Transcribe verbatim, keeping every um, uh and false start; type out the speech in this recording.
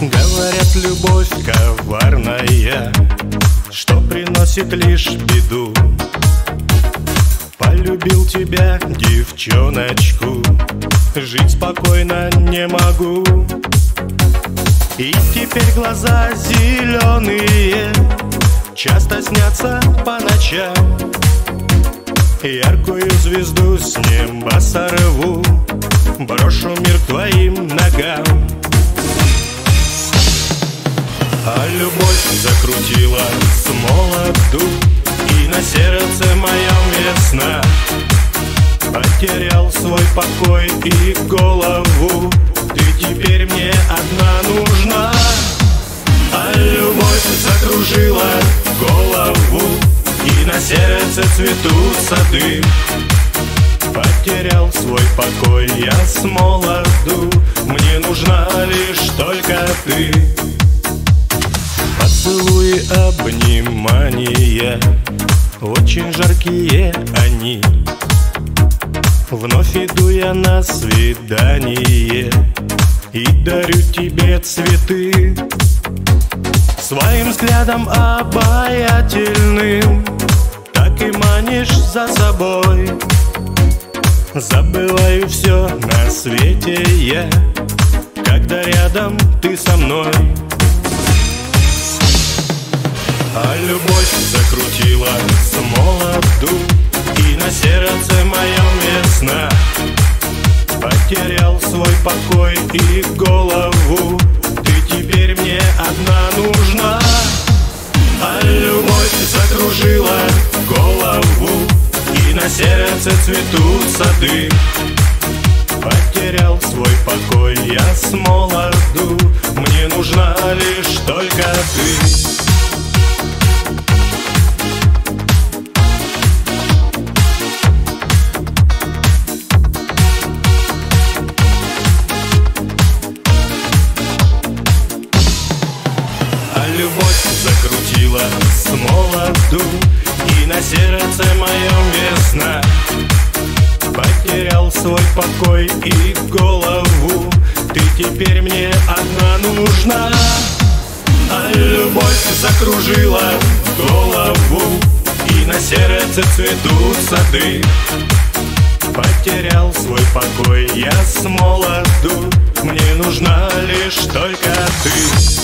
Говорят, любовь коварная, что приносит лишь беду. Полюбил тебя, девчоночку, жить спокойно не могу. И теперь глаза зеленые часто снятся по ночам. Яркую звезду с неба сорву, брошу мир к твоим ногам. А любовь закрутила с молоду, и на сердце моем весна. Потерял свой покой и голову, ты теперь мне одна нужна. А любовь закружила голову, и на сердце цветут сады. Потерял свой покой я с молоду, мне нужна лишь только ты. Поцелуи, обнимания, очень жаркие они. Вновь иду я на свидание и дарю тебе цветы. Своим взглядом обаятельным так и манишь за собой. Забываю все на свете я, когда рядом ты со мной. А любовь закрутила с молоду, и на сердце моем весна. Потерял свой покой и голову, ты теперь мне одна нужна. А любовь закружила голову, и на сердце цветут сады. Потерял свой покой я с молоду, мне нужна лишь только ты. Любовь закрутила с молоду, и на сердце моем весна. Потерял свой покой и голову, ты теперь мне одна нужна. А любовь закружила голову, и на сердце цветут сады. Потерял свой покой я с молоду, мне нужна лишь только ты.